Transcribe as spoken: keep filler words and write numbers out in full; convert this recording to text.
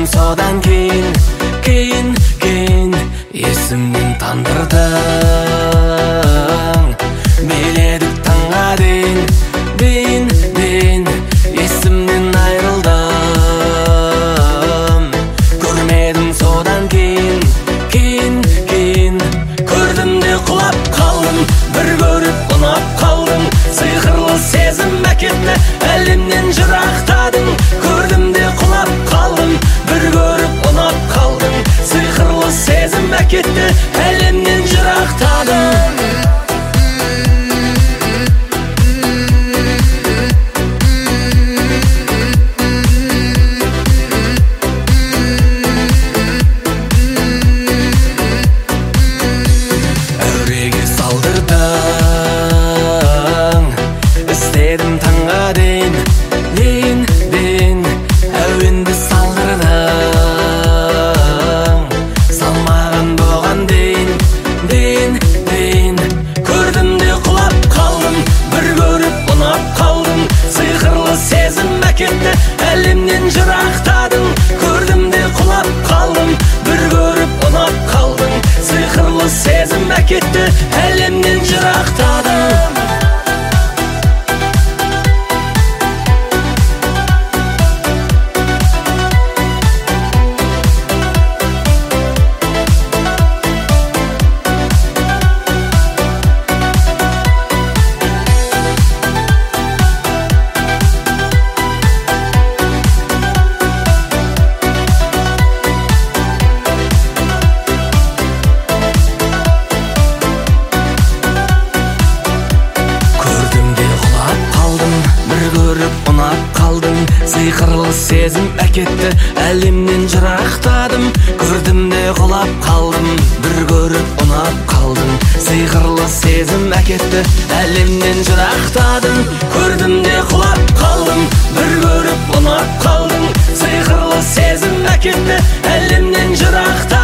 содан кейін, кейін, кейін есімнен тандырдың. Биледік таңға дейін, дейін, дейін есімнен айрылдым. Көрмедім содан кейін, кейін, кейін көрдім де құлап қалдым. Бір көріп ұнап қалдым, сиқырлы сезім әкетті, әлемнен жырақтадың. Көрдім де құлап қалдым, бір көріп ұнап қалдың. Сиқырлы сезім әкетті, әлемнен жырақтадың. Әуреге салдырдың, істедім таңға дейін, дейін, дейін әуенді салдырдың. Салмаған бұған дейін, дейін, дейін көрдім де құлап қалдым. Бір көріп ұнап қалдым, сиқырлы сезім әкетті, әлемнен жырақтадың. Көрдім де құлап қалдым, бір көріп ұнап қалдың. Сиқырлы сезім әкетті, әлемнен жырақтадың. Көріп ұнап қалдың, сиқырлы сезім әкетті, әлемнен жырақтадым. Көрдім де құлап қалдым, бір көріп ұнап қалдың. Сиқырлы сезім әкетті, әлемнен жырақтадым. Көрдім де құлап қалдым, бір көріп ұнап қалдың. Сиқырлы сезім әкетті, әлемнен жырақтадым.